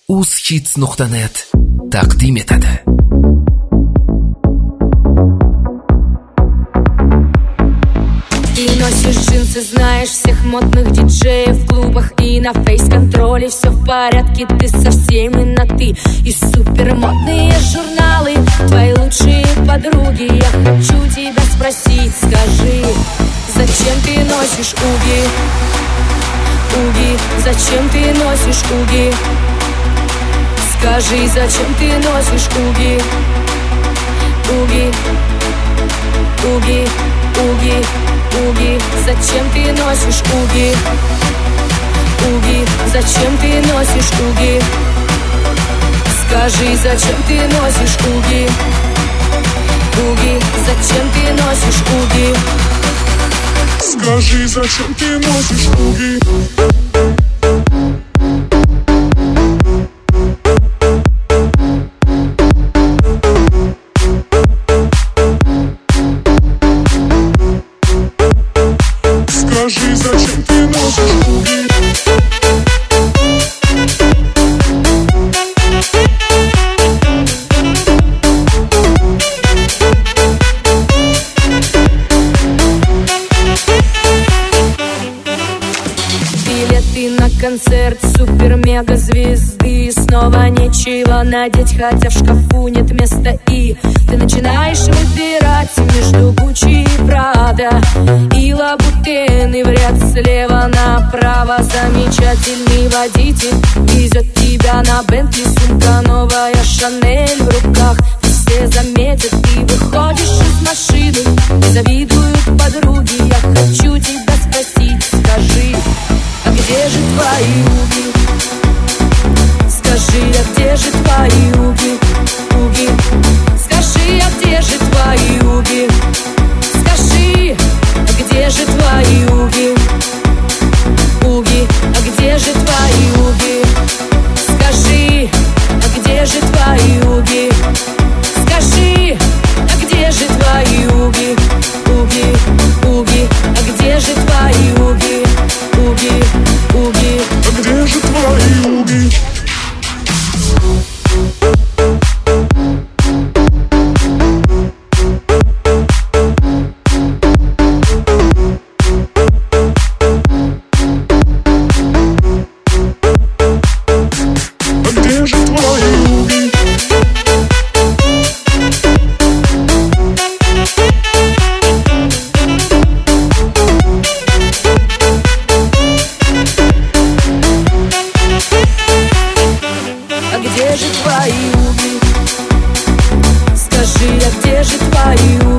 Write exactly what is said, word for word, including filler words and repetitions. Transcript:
uzhits nuqta net taqdim etadi. Ты носишь джинсы, знаешь всех модных диджеев в клубах и на фейс-контроле все в порядке, ты со всеми на ты. И супермодные журналы, твои лучшие подруги. Я хочу тебя спросить, скажи, зачем ты носишь уги? Уги, зачем ты носишь уги? Скажи, зачем ты носишь уги? Уги, уги, уги, уги, зачем ты носишь уги? Уги, зачем ты носишь уги? Скажи, зачем ты носишь уги? Уги, зачем ты носишь уги? Скажи, зачем ты носишь уги? Скажи, зачем ты носишь уги? Билеты на концерт супер-мега-звезды. Снова нечего надеть, хотя в шкафу нет места. И ты начинаешь выбирать между Гуччи и Прада и Лабутены в ряд слева направо. Замечательный водитель везет тебя на Бентли, сумка новая, Шанель в руках. Все заметят, ты выходишь из машины, завидуют подруги. Я хочу тебя спросить, скажи, а где же твои уги? Скажи, а где же твои уги? Уги, скажи, а где же твои уги? Скажи, а где же твои уги? Уги, а где же твои уги? Скажи, а где же твои уги? Скажи, а где же твои уги? Уги, уги, а где же твои уги? Уги, уги, а где же твои уги? Скажи, а где же твои уги?